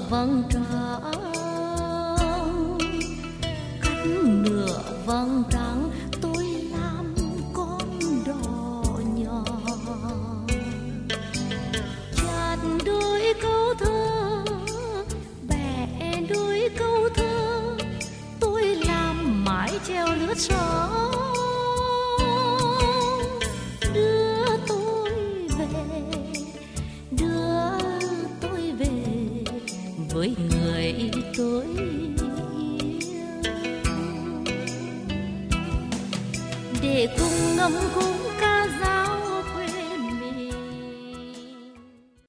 vầng trăng, cắt nửa vầng trăng tôi làm con đò nhỏ, chặt đôi câu thơ bẻ đôi câu thơ, tôi làm mái chèo lướt sóng đưa tôi về với người tôi yêu, để cùng ngâm khúc ca